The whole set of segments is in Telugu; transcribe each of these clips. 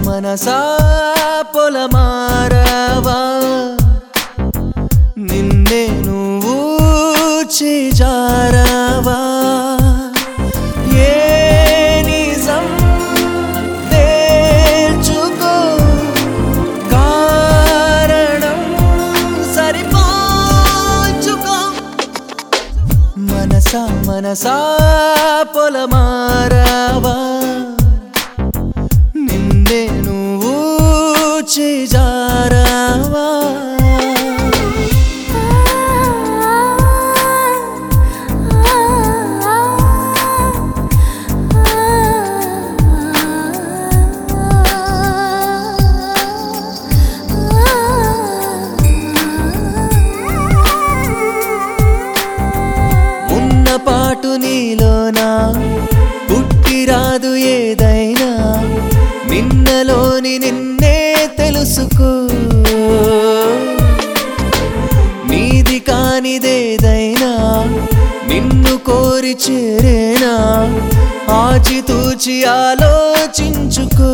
మనసా పొలమారవా నిన్నే నువ్వు చేజారవా ఏ నిజం తేల్చుకో కారణం సరిపోల్చుకో మనసా మనసా పొలమారవా నిన్నే నువ్వు చేజారవా పాటు నీలోనా పుట్టిరాదు ఏదైనా నిన్నలోని నిన్నే తెలుసుకో నీది కానిదేదైనా నిన్ను కోరి చేరేనా ఆచితూచి ఆలోచించుకో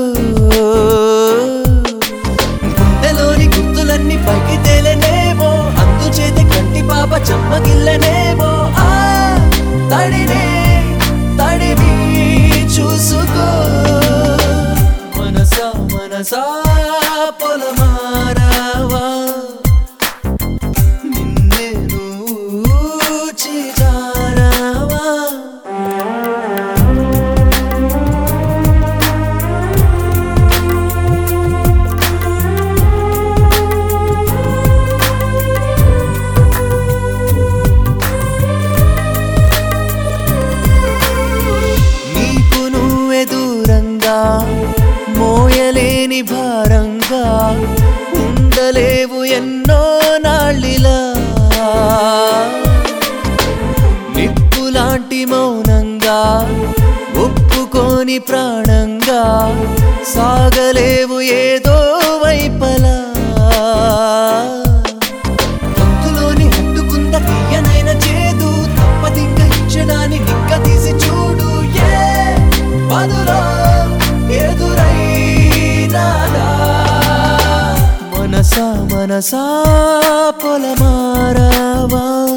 గుండెలోని గుర్తులన్నీ పైకి తేలనేమో అందుచేత కంటి పాప చెమ్మగిల్లనేమో తడివి చూసుకో మనసా మనసా పొలమారవా నిన్నే నువ్వు చేజారవా మోయలేని భారంగా ఉండలేవు ఎన్నో నాళ్ళిలా నిప్పులాంటి మౌనంగా ఒప్పుకోని ప్రాణంగా సాగలేవు ఏదో వైపలా గొంతులోని హత్తుకుంద తీయనైన చేదు తప్పదింక ఇచ్చడాన్ని నిక్క తీసి చూడు ఏ బదులో ఎదురైనాదా మనసా మనసా పొలమారవా